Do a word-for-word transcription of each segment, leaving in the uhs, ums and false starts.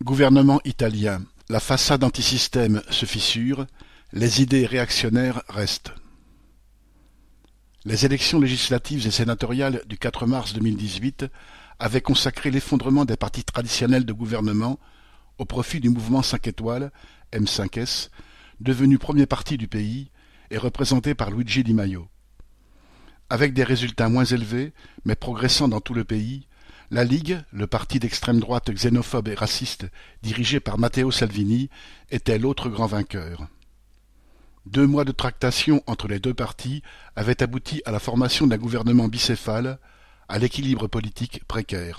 Gouvernement italien. La façade antisystème se fissure, les idées réactionnaires restent. Les élections législatives et sénatoriales du quatre mars deux mille dix-huit avaient consacré l'effondrement des partis traditionnels de gouvernement au profit du mouvement cinq étoiles, M cinq S, devenu premier parti du pays et représenté par Luigi Di Maio. Avec des résultats moins élevés, mais progressant dans tout le pays, la Ligue, le parti d'extrême droite xénophobe et raciste dirigé par Matteo Salvini, était l'autre grand vainqueur. Deux mois de tractation entre les deux partis avaient abouti à la formation d'un gouvernement bicéphale, à l'équilibre politique précaire.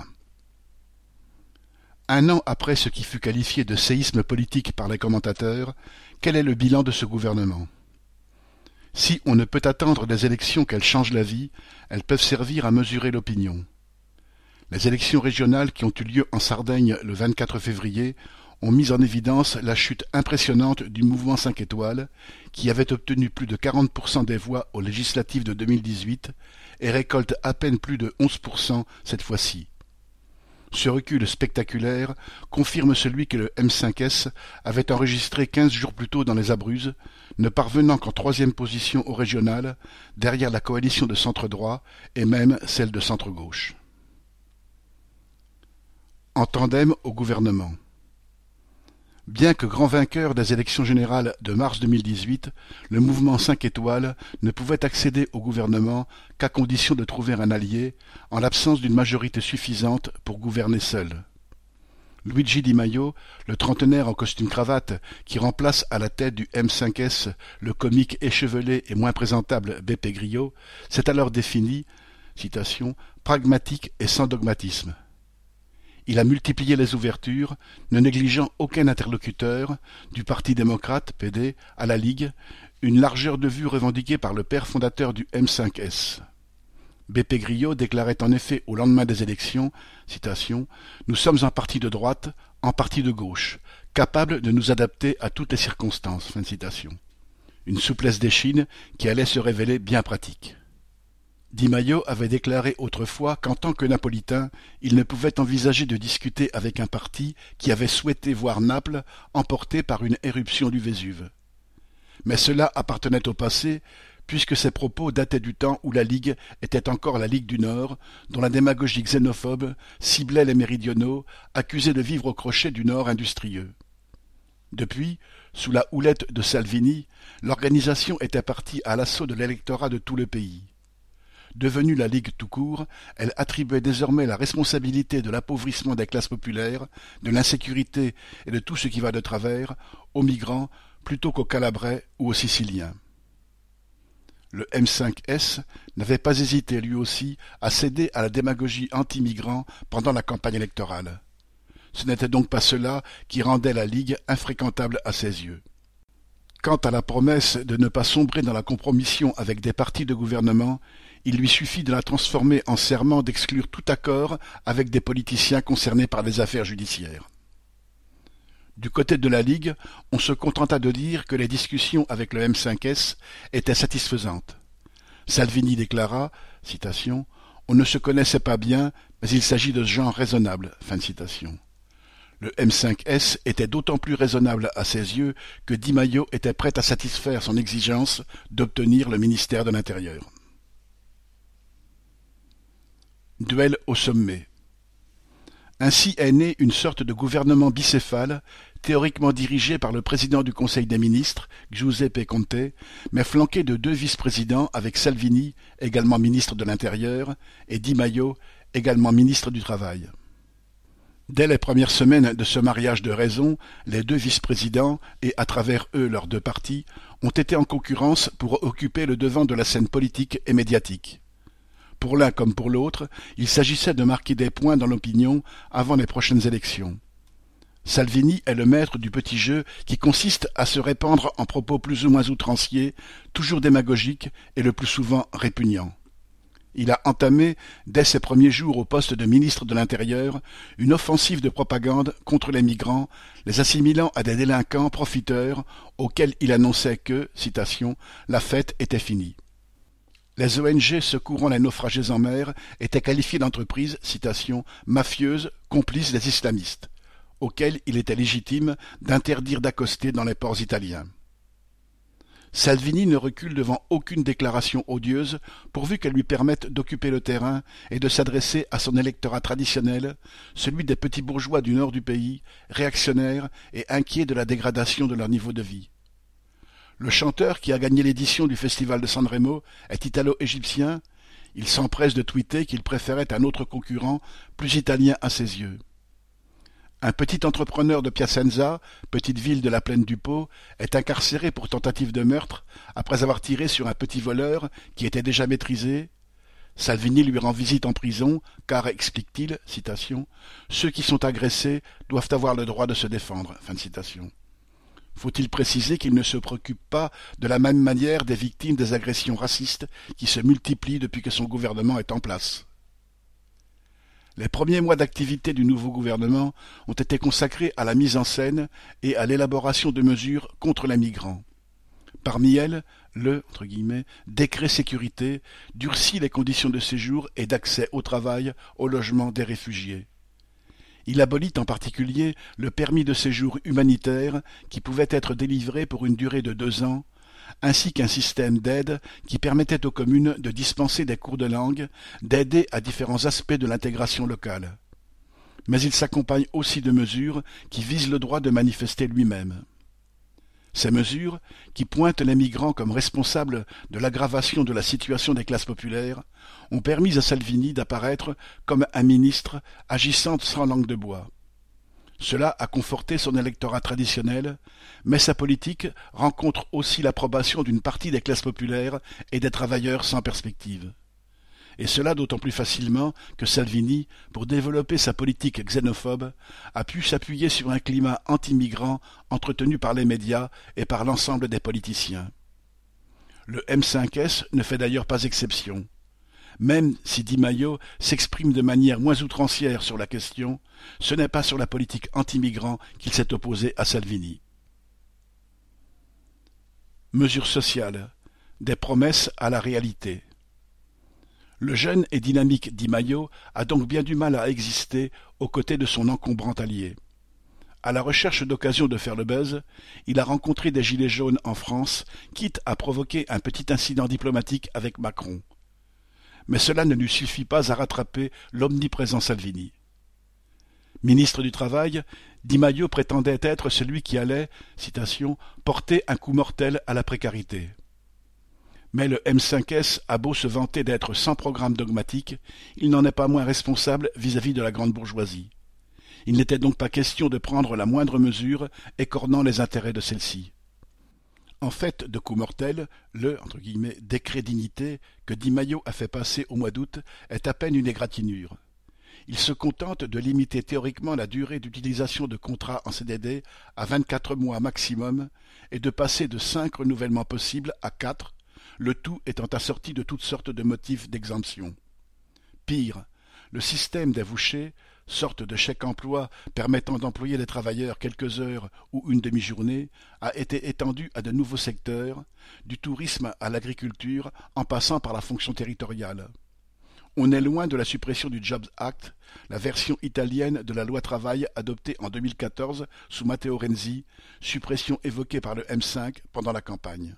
Un an après ce qui fut qualifié de séisme politique par les commentateurs, quel est le bilan de ce gouvernement ? Si on ne peut attendre des élections qu'elles changent la vie, elles peuvent servir à mesurer l'opinion. Les élections régionales qui ont eu lieu en Sardaigne le vingt-quatre février ont mis en évidence la chute impressionnante du mouvement cinq étoiles, qui avait obtenu plus de quarante pour cent des voix aux législatives de deux mille dix-huit et récolte à peine plus de onze pour cent cette fois-ci. Ce recul spectaculaire confirme celui que le M cinq S avait enregistré quinze jours plus tôt dans les Abruzzes, ne parvenant qu'en troisième position au régional, derrière la coalition de centre-droit et même celle de centre-gauche. En tandem au gouvernement. Bien que grand vainqueur des élections générales de mars deux mille dix-huit, le mouvement cinq étoiles ne pouvait accéder au gouvernement qu'à condition de trouver un allié, en l'absence d'une majorité suffisante pour gouverner seul. Luigi Di Maio, le trentenaire en costume-cravate qui remplace à la tête du M cinq S le comique échevelé et moins présentable Beppe Grillo, s'est alors défini, citation, pragmatique et sans dogmatisme. Il a multiplié les ouvertures, ne négligeant aucun interlocuteur, du Parti démocrate, P D, à la Ligue, une largeur de vue revendiquée par le père fondateur du M cinq S. Beppe Grillo déclarait en effet au lendemain des élections, citation, « Nous sommes un parti de droite, un parti de gauche, capable de nous adapter à toutes les circonstances. » Fin de citation. Une souplesse d'échine qui allait se révéler bien pratique. Di Maio avait déclaré autrefois qu'en tant que napolitain, il ne pouvait envisager de discuter avec un parti qui avait souhaité voir Naples emportée par une éruption du Vésuve. Mais cela appartenait au passé, puisque ces propos dataient du temps où la Ligue était encore la Ligue du Nord, dont la démagogie xénophobe ciblait les méridionaux, accusés de vivre au crochet du Nord industrieux. Depuis, sous la houlette de Salvini, l'organisation était partie à l'assaut de l'électorat de tout le pays. Devenue la Ligue tout court, elle attribuait désormais la responsabilité de l'appauvrissement des classes populaires, de l'insécurité et de tout ce qui va de travers aux migrants plutôt qu'aux Calabrais ou aux Siciliens. Le M cinq S n'avait pas hésité lui aussi à céder à la démagogie anti-migrants pendant la campagne électorale. Ce n'était donc pas cela qui rendait la Ligue infréquentable à ses yeux. Quant à la promesse de ne pas sombrer dans la compromission avec des partis de gouvernement, il lui suffit de la transformer en serment d'exclure tout accord avec des politiciens concernés par des affaires judiciaires. Du côté de la Ligue, on se contenta de dire que les discussions avec le M cinq S étaient satisfaisantes. Salvini déclara, citation, « On ne se connaissait pas bien, mais il s'agit de gens raisonnables. » Fin de citation. Le M cinq S était d'autant plus raisonnable à ses yeux que Di Maio était prêt à satisfaire son exigence d'obtenir le ministère de l'Intérieur. Duel au sommet. Ainsi est né une sorte de gouvernement bicéphale, théoriquement dirigé par le président du Conseil des ministres, Giuseppe Conte, mais flanqué de deux vice-présidents avec Salvini, également ministre de l'Intérieur, et Di Maio, également ministre du Travail. Dès les premières semaines de ce mariage de raison, les deux vice-présidents, et à travers eux leurs deux partis, ont été en concurrence pour occuper le devant de la scène politique et médiatique. Pour l'un comme pour l'autre, il s'agissait de marquer des points dans l'opinion avant les prochaines élections. Salvini est le maître du petit jeu qui consiste à se répandre en propos plus ou moins outranciers, toujours démagogiques et le plus souvent répugnants. Il a entamé, dès ses premiers jours au poste de ministre de l'Intérieur, une offensive de propagande contre les migrants, les assimilant à des délinquants profiteurs auxquels il annonçait que, citation, « la fête était finie ». Les O N G secourant les naufragés en mer étaient qualifiées d'entreprises, citation, mafieuses, complices des islamistes. auquel il était légitime d'interdire d'accoster dans les ports italiens. Salvini ne recule devant aucune déclaration odieuse pourvu qu'elle lui permette d'occuper le terrain et de s'adresser à son électorat traditionnel, celui des petits bourgeois du nord du pays, réactionnaires et inquiets de la dégradation de leur niveau de vie. Le chanteur qui a gagné l'édition du festival de Sanremo est italo-égyptien. Il s'empresse de tweeter qu'il préférait un autre concurrent, plus italien à ses yeux. Un petit entrepreneur de Piacenza, petite ville de la plaine du Pô, est incarcéré pour tentative de meurtre après avoir tiré sur un petit voleur qui était déjà maîtrisé. Salvini lui rend visite en prison car, explique-t-il, citation, « ceux qui sont agressés doivent avoir le droit de se défendre ». Fin de citation. Faut-il préciser qu'il ne se préoccupe pas de la même manière des victimes des agressions racistes qui se multiplient depuis que son gouvernement est en place. Les premiers mois d'activité du nouveau gouvernement ont été consacrés à la mise en scène et à l'élaboration de mesures contre les migrants. Parmi elles, le entre guillemets, décret sécurité durcit les conditions de séjour et d'accès au travail, au logement des réfugiés. Il abolit en particulier le permis de séjour humanitaire qui pouvait être délivré pour une durée de deux ans, ainsi qu'un système d'aide qui permettait aux communes de dispenser des cours de langue, d'aider à différents aspects de l'intégration locale. Mais il s'accompagne aussi de mesures qui visent le droit de manifester lui-même. Ces mesures, qui pointent les migrants comme responsables de l'aggravation de la situation des classes populaires, ont permis à Salvini d'apparaître comme un ministre agissant sans langue de bois. Cela a conforté son électorat traditionnel, mais sa politique rencontre aussi l'approbation d'une partie des classes populaires et des travailleurs sans perspective. Et cela d'autant plus facilement que Salvini, pour développer sa politique xénophobe, a pu s'appuyer sur un climat anti-migrant entretenu par les médias et par l'ensemble des politiciens. Le M cinq S ne fait d'ailleurs pas exception. Même si Di Maio s'exprime de manière moins outrancière sur la question, ce n'est pas sur la politique anti-migrant qu'il s'est opposé à Salvini. Mesures sociales, des promesses à la réalité. Le jeune et dynamique Di Maio a donc bien du mal à exister aux côtés de son encombrant allié. À la recherche d'occasions de faire le buzz, il a rencontré des gilets jaunes en France, quitte à provoquer un petit incident diplomatique avec Macron. Mais cela ne lui suffit pas à rattraper l'omniprésent Salvini. Ministre du Travail, Di Maio prétendait être celui qui allait, citation, « porter un coup mortel à la précarité ». Mais le M cinq S a beau se vanter d'être sans programme dogmatique, il n'en est pas moins responsable vis-à-vis de la grande bourgeoisie. Il n'était donc pas question de prendre la moindre mesure écornant les intérêts de celle-ci. En fait de coup mortel, le entre guillemets, décret dignité que Di Maio a fait passer au mois d'août est à peine une égratignure. Il se contente de limiter théoriquement la durée d'utilisation de contrats en C D D à vingt-quatre mois maximum et de passer de cinq renouvellements possibles à quatre, le tout étant assorti de toutes sortes de motifs d'exemption. Pire, le système des vouchers, sorte de chèque-emploi permettant d'employer les travailleurs quelques heures ou une demi-journée, a été étendu à de nouveaux secteurs, du tourisme à l'agriculture en passant par la fonction territoriale. On est loin de la suppression du Jobs Act, la version italienne de la loi travail adoptée en deux mille quatorze sous Matteo Renzi, suppression évoquée par le M cinq pendant la campagne.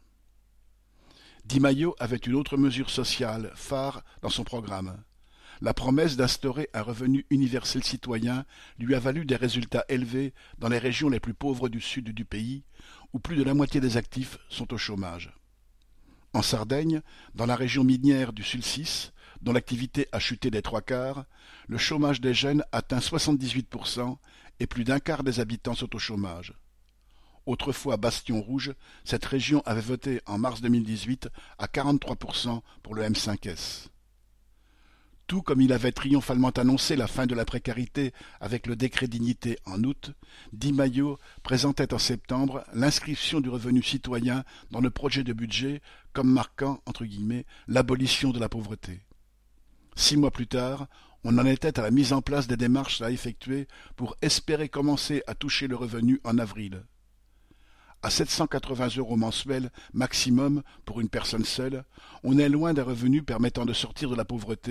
Di Maio avait une autre mesure sociale phare dans son programme. La promesse d'instaurer un revenu universel citoyen lui a valu des résultats élevés dans les régions les plus pauvres du sud du pays, où plus de la moitié des actifs sont au chômage. En Sardaigne, dans la région minière du Sulcis, dont l'activité a chuté des trois quarts, le chômage des jeunes atteint soixante-dix-huit pour cent et plus d'un quart des habitants sont au chômage. Autrefois bastion rouge, cette région avait voté en mars deux mille dix-huit à quarante-trois pour cent pour le M cinq S. Tout comme il avait triomphalement annoncé la fin de la précarité avec le décret dignité en août, Di Maio présentait en septembre l'inscription du revenu citoyen dans le projet de budget comme marquant, entre guillemets, l'abolition de la pauvreté. Six mois plus tard, on en était à la mise en place des démarches à effectuer pour espérer commencer à toucher le revenu en avril. À sept cent quatre-vingts euros mensuels maximum pour une personne seule, on est loin des revenus permettant de sortir de la pauvreté,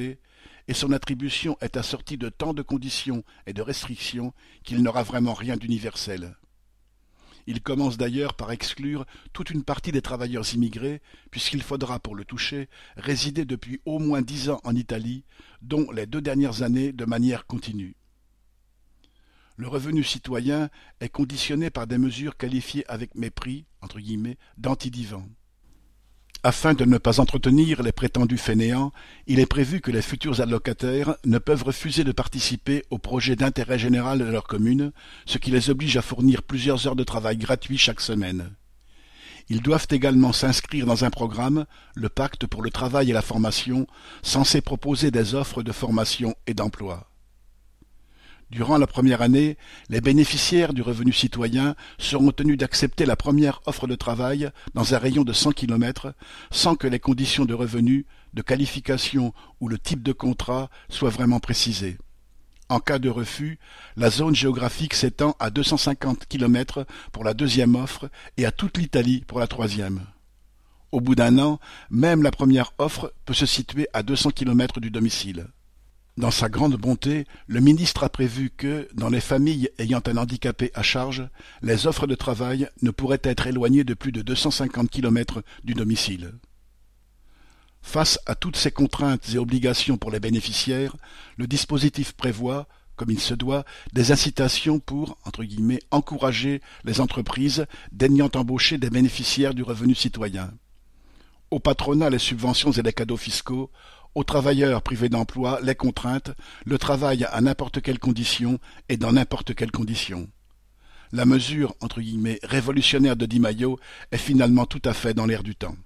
et son attribution est assortie de tant de conditions et de restrictions qu'il n'aura vraiment rien d'universel. Il commence d'ailleurs par exclure toute une partie des travailleurs immigrés, puisqu'il faudra, pour le toucher, résider depuis au moins dix ans en Italie, dont les deux dernières années de manière continue. Le revenu citoyen est conditionné par des mesures qualifiées avec mépris, entre guillemets, d'antidivans. Afin de ne pas entretenir les prétendus fainéants, il est prévu que les futurs allocataires ne peuvent refuser de participer au projet d'intérêt général de leur commune, ce qui les oblige à fournir plusieurs heures de travail gratuit chaque semaine. Ils doivent également s'inscrire dans un programme, le Pacte pour le travail et la formation, censé proposer des offres de formation et d'emploi. Durant la première année, les bénéficiaires du revenu citoyen seront tenus d'accepter la première offre de travail dans un rayon de cent kilomètres sans que les conditions de revenu, de qualification ou le type de contrat soient vraiment précisées. En cas de refus, la zone géographique s'étend à deux cent cinquante kilomètres pour la deuxième offre et à toute l'Italie pour la troisième. Au bout d'un an, même la première offre peut se situer à deux cents kilomètres du domicile. Dans sa grande bonté, le ministre a prévu que, dans les familles ayant un handicapé à charge, les offres de travail ne pourraient être éloignées de plus de deux cent cinquante kilomètres du domicile. Face à toutes ces contraintes et obligations pour les bénéficiaires, le dispositif prévoit, comme il se doit, des incitations pour, entre guillemets, encourager les entreprises daignant embaucher des bénéficiaires du revenu citoyen. Au patronat, les subventions et les cadeaux fiscaux, aux travailleurs privés d'emploi, les contraintes, le travail à n'importe quelle condition et dans n'importe quelle condition. La mesure, entre guillemets, révolutionnaire de Di Maio est finalement tout à fait dans l'air du temps.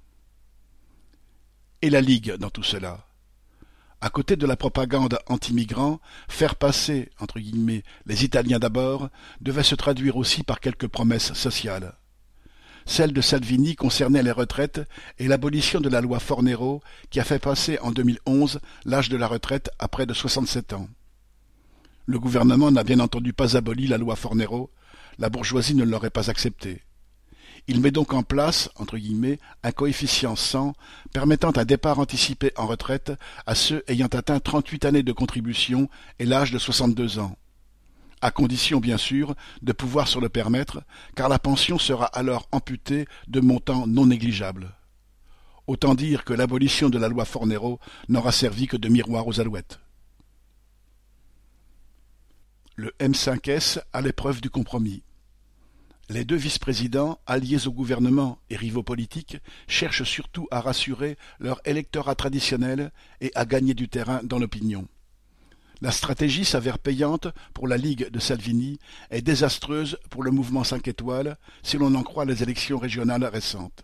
Et la Ligue dans tout cela? À côté de la propagande anti-migrants, faire passer, entre guillemets, les Italiens d'abord, devait se traduire aussi par quelques promesses sociales. Celle de Salvini concernait les retraites et l'abolition de la loi Fornero qui a fait passer en deux mille onze l'âge de la retraite à près de soixante-sept ans. Le gouvernement n'a bien entendu pas aboli la loi Fornero, la bourgeoisie ne l'aurait pas acceptée. Il met donc en place, entre guillemets, un coefficient cent permettant un départ anticipé en retraite à ceux ayant atteint trente-huit années de contribution et l'âge de soixante-deux ans. À condition, bien sûr, de pouvoir se le permettre, car la pension sera alors amputée de montants non négligeables. Autant dire que l'abolition de la loi Fornero n'aura servi que de miroir aux alouettes. Le M cinq S à l'épreuve du compromis. Les deux vice-présidents, alliés au gouvernement et rivaux politiques, cherchent surtout à rassurer leur électorat traditionnel et à gagner du terrain dans l'opinion. La stratégie s'avère payante pour la Ligue de Salvini et désastreuse pour le mouvement cinq étoiles, si l'on en croit les élections régionales récentes.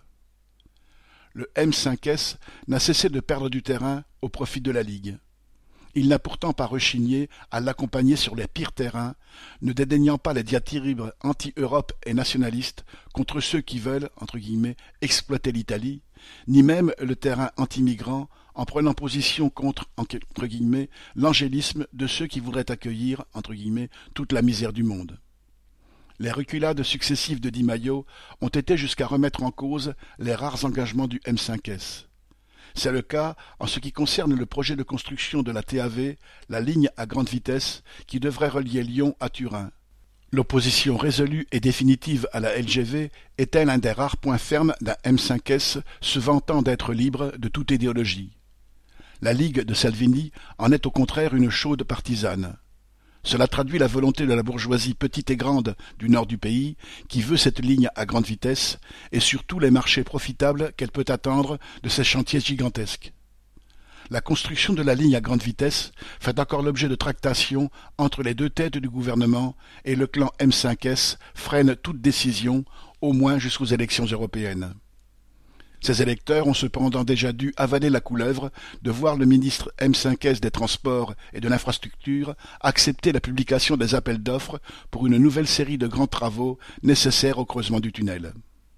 Le M cinq S n'a cessé de perdre du terrain au profit de la Ligue. Il n'a pourtant pas rechigné à l'accompagner sur les pires terrains, ne dédaignant pas les diatribes anti-Europe et nationalistes contre ceux qui veulent, entre guillemets, exploiter l'Italie, ni même le terrain anti-migrant en prenant position contre, entre guillemets, l'angélisme de ceux qui voudraient accueillir, entre guillemets, toute la misère du monde. Les reculades successives de Di Maio ont été jusqu'à remettre en cause les rares engagements du M cinq S. C'est le cas en ce qui concerne le projet de construction de la T A V, la ligne à grande vitesse, qui devrait relier Lyon à Turin. L'opposition résolue et définitive à la L G V était l'un des rares points fermes d'un M cinq S se vantant d'être libre de toute idéologie. La Ligue de Salvini en est au contraire une chaude partisane. Cela traduit la volonté de la bourgeoisie petite et grande du nord du pays, qui veut cette ligne à grande vitesse, et surtout les marchés profitables qu'elle peut attendre de ces chantiers gigantesques. La construction de la ligne à grande vitesse fait encore l'objet de tractations entre les deux têtes du gouvernement, et le clan M cinq S freine toute décision, au moins jusqu'aux élections européennes. Ces électeurs ont cependant déjà dû avaler la couleuvre de voir le ministre M cinq S des Transports et de l'Infrastructure accepter la publication des appels d'offres pour une nouvelle série de grands travaux nécessaires au creusement du tunnel.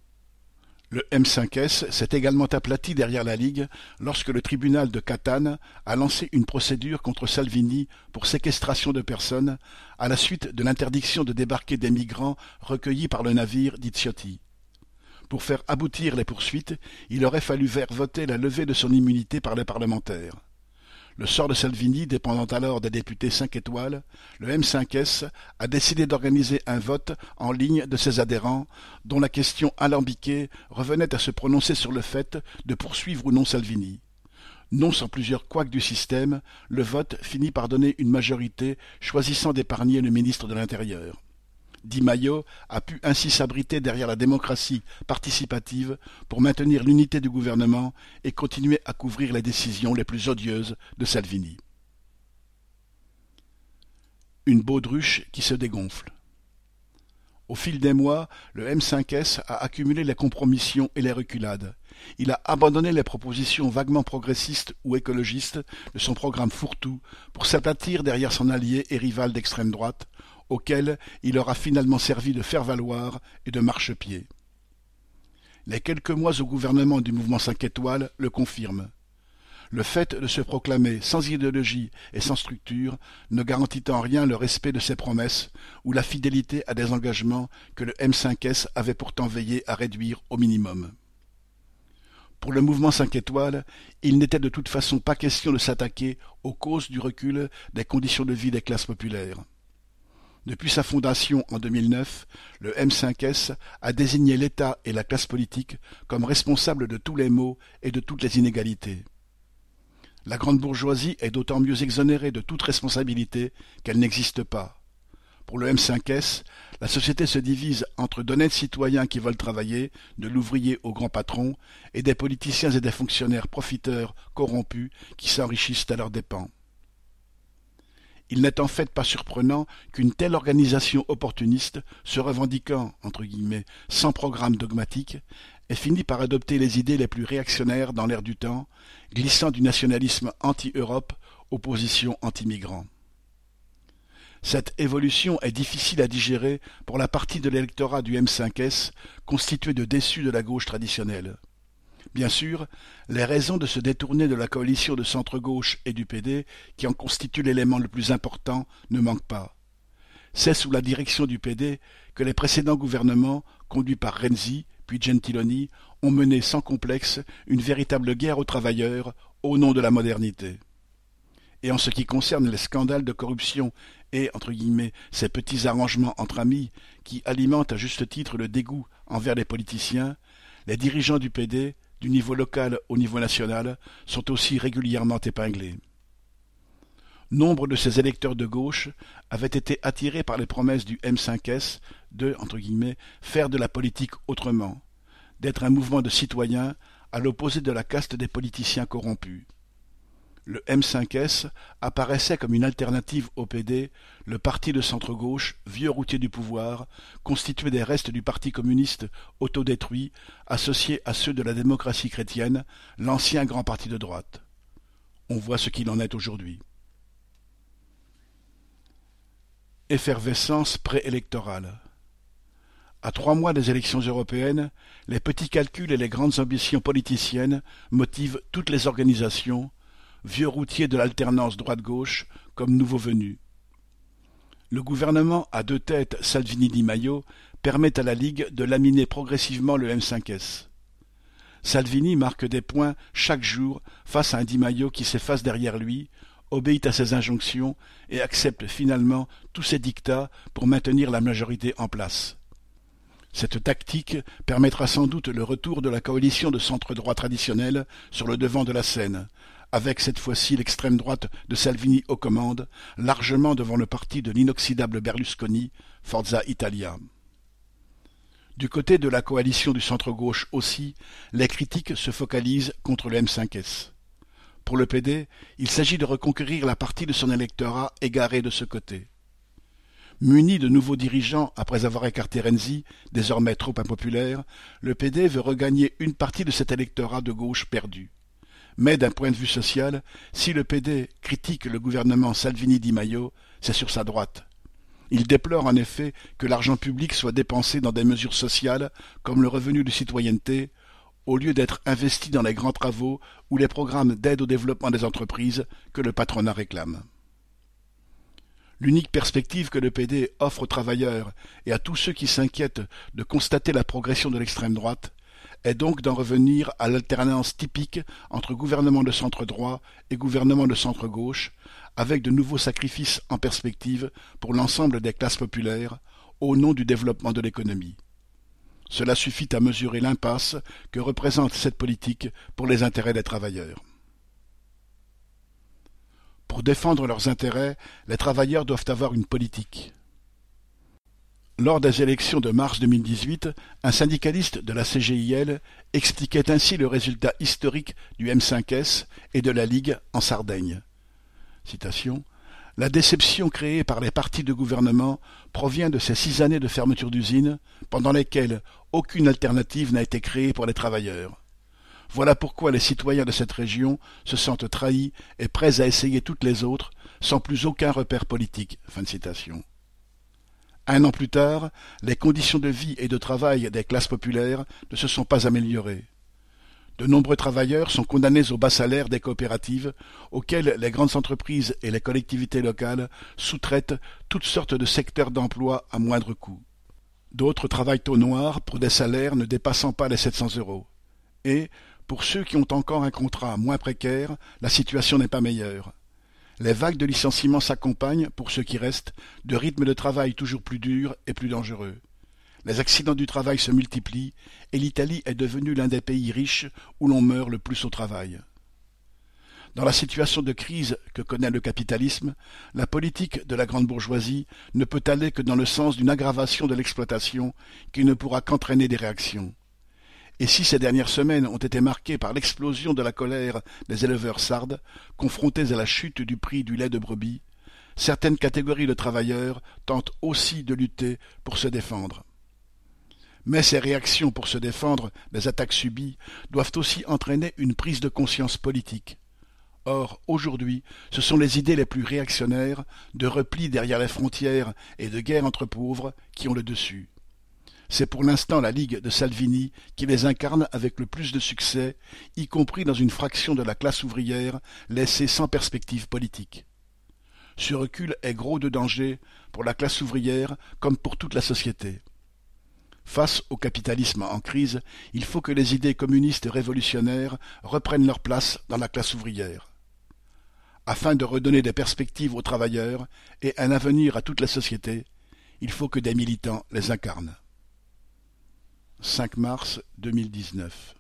Le M cinq S s'est également aplati derrière la Ligue lorsque le tribunal de Catane a lancé une procédure contre Salvini pour séquestration de personnes à la suite de l'interdiction de débarquer des migrants recueillis par le navire Diciotti. Pour faire aboutir les poursuites, il aurait fallu faire voter la levée de son immunité par les parlementaires. Le sort de Salvini dépendant alors des députés cinq étoiles, le M cinq S a décidé d'organiser un vote en ligne de ses adhérents, dont la question alambiquée revenait à se prononcer sur le fait de poursuivre ou non Salvini. Non sans plusieurs couacs du système, le vote finit par donner une majorité choisissant d'épargner le ministre de l'Intérieur. Di Maio a pu ainsi s'abriter derrière la démocratie participative pour maintenir l'unité du gouvernement et continuer à couvrir les décisions les plus odieuses de Salvini. Une baudruche qui se dégonfle. Au fil des mois, le M cinq S a accumulé les compromissions et les reculades. Il a abandonné les propositions vaguement progressistes ou écologistes de son programme fourre-tout pour s'aplatir derrière son allié et rival d'extrême droite, auquel il aura finalement servi de faire-valoir et de marchepied. Les quelques mois au gouvernement du mouvement cinq étoiles le confirment. Le fait de se proclamer sans idéologie et sans structure ne garantit en rien le respect de ses promesses ou la fidélité à des engagements que le M cinq S avait pourtant veillé à réduire au minimum. Pour le mouvement cinq étoiles, il n'était de toute façon pas question de s'attaquer aux causes du recul des conditions de vie des classes populaires. Depuis sa fondation en deux mille neuf, le M cinq S a désigné l'État et la classe politique comme responsables de tous les maux et de toutes les inégalités. La grande bourgeoisie est d'autant mieux exonérée de toute responsabilité qu'elle n'existe pas. Pour le M cinq S, la société se divise entre d'honnêtes citoyens qui veulent travailler, de l'ouvrier au grand patron, et des politiciens et des fonctionnaires profiteurs, corrompus, qui s'enrichissent à leurs dépens. Il n'est en fait pas surprenant qu'une telle organisation opportuniste, se revendiquant, entre guillemets, sans programme dogmatique, ait fini par adopter les idées les plus réactionnaires dans l'air du temps, glissant du nationalisme anti-Europe aux positions anti-migrants. Cette évolution est difficile à digérer pour la partie de l'électorat du M cinq S constituée de déçus de la gauche traditionnelle. Bien sûr, les raisons de se détourner de la coalition de centre-gauche et du P D, qui en constitue l'élément le plus important, ne manquent pas. C'est sous la direction du P D que les précédents gouvernements, conduits par Renzi, puis Gentiloni, ont mené sans complexe une véritable guerre aux travailleurs au nom de la modernité. Et en ce qui concerne les scandales de corruption et, entre guillemets, ces petits arrangements entre amis qui alimentent à juste titre le dégoût envers les politiciens, les dirigeants du P D, du niveau local au niveau national, sont aussi régulièrement épinglés. Nombre de ces électeurs de gauche avaient été attirés par les promesses du M cinq S de, entre guillemets, faire de la politique autrement, d'être un mouvement de citoyens à l'opposé de la caste des politiciens corrompus. Le M cinq S apparaissait comme une alternative au P D, le parti de centre-gauche, vieux routier du pouvoir, constitué des restes du parti communiste autodétruit, associé à ceux de la démocratie chrétienne, l'ancien grand parti de droite. On voit ce qu'il en est aujourd'hui. Effervescence préélectorale. À trois mois des élections européennes, les petits calculs et les grandes ambitions politiciennes motivent toutes les organisations, vieux routiers de l'alternance droite-gauche comme nouveaux venus. Le gouvernement à deux têtes Salvini-Di Maio permet à la Ligue de laminer progressivement le M cinq S. Salvini marque des points chaque jour face à un Di Maio qui s'efface derrière lui, obéit à ses injonctions et accepte finalement tous ses dictats pour maintenir la majorité en place. Cette tactique permettra sans doute le retour de la coalition de centre-droit traditionnelle sur le devant de la scène, avec cette fois-ci l'extrême droite de Salvini aux commandes, largement devant le parti de l'inoxydable Berlusconi, Forza Italia. Du côté de la coalition du centre-gauche aussi, les critiques se focalisent contre le M cinq S. Pour le P D, il s'agit de reconquérir la partie de son électorat égaré de ce côté. Muni de nouveaux dirigeants après avoir écarté Renzi, désormais trop impopulaire, le P D veut regagner une partie de cet électorat de gauche perdu. Mais d'un point de vue social, si le P D critique le gouvernement Salvini-Di Maio, c'est sur sa droite. Il déplore en effet que l'argent public soit dépensé dans des mesures sociales comme le revenu de citoyenneté, au lieu d'être investi dans les grands travaux ou les programmes d'aide au développement des entreprises que le patronat réclame. L'unique perspective que le P D offre aux travailleurs et à tous ceux qui s'inquiètent de constater la progression de l'extrême droite, est donc d'en revenir à l'alternance typique entre gouvernement de centre-droit et gouvernement de centre-gauche, avec de nouveaux sacrifices en perspective pour l'ensemble des classes populaires, au nom du développement de l'économie. Cela suffit à mesurer l'impasse que représente cette politique pour les intérêts des travailleurs. Pour défendre leurs intérêts, les travailleurs doivent avoir une politique. Lors des élections de mars deux mille dix-huit, un syndicaliste de la C G I L expliquait ainsi le résultat historique du M cinq S et de la Ligue en Sardaigne. Citation. « La déception créée par les partis de gouvernement provient de ces six années de fermeture d'usines, pendant lesquelles aucune alternative n'a été créée pour les travailleurs. Voilà pourquoi les citoyens de cette région se sentent trahis et prêts à essayer toutes les autres, sans plus aucun repère politique. » Fin de citation. Un an plus tard, les conditions de vie et de travail des classes populaires ne se sont pas améliorées. De nombreux travailleurs sont condamnés au bas salaire des coopératives, auxquelles les grandes entreprises et les collectivités locales sous-traitent toutes sortes de secteurs d'emploi à moindre coût. D'autres travaillent au noir pour des salaires ne dépassant pas les sept cents euros. Et, pour ceux qui ont encore un contrat moins précaire, la situation n'est pas meilleure. Les vagues de licenciements s'accompagnent, pour ceux qui restent, de rythmes de travail toujours plus durs et plus dangereux. Les accidents du travail se multiplient et l'Italie est devenue l'un des pays riches où l'on meurt le plus au travail. Dans la situation de crise que connaît le capitalisme, la politique de la grande bourgeoisie ne peut aller que dans le sens d'une aggravation de l'exploitation qui ne pourra qu'entraîner des réactions. Et si ces dernières semaines ont été marquées par l'explosion de la colère des éleveurs sardes, confrontés à la chute du prix du lait de brebis, certaines catégories de travailleurs tentent aussi de lutter pour se défendre. Mais ces réactions pour se défendre des attaques subies doivent aussi entraîner une prise de conscience politique. Or, aujourd'hui, ce sont les idées les plus réactionnaires, de repli derrière les frontières et de guerre entre pauvres, qui ont le dessus. C'est pour l'instant la Ligue de Salvini qui les incarne avec le plus de succès, y compris dans une fraction de la classe ouvrière laissée sans perspective politique. Ce recul est gros de danger pour la classe ouvrière comme pour toute la société. Face au capitalisme en crise, il faut que les idées communistes révolutionnaires reprennent leur place dans la classe ouvrière. Afin de redonner des perspectives aux travailleurs et un avenir à toute la société, il faut que des militants les incarnent. cinq mars deux mille dix-neuf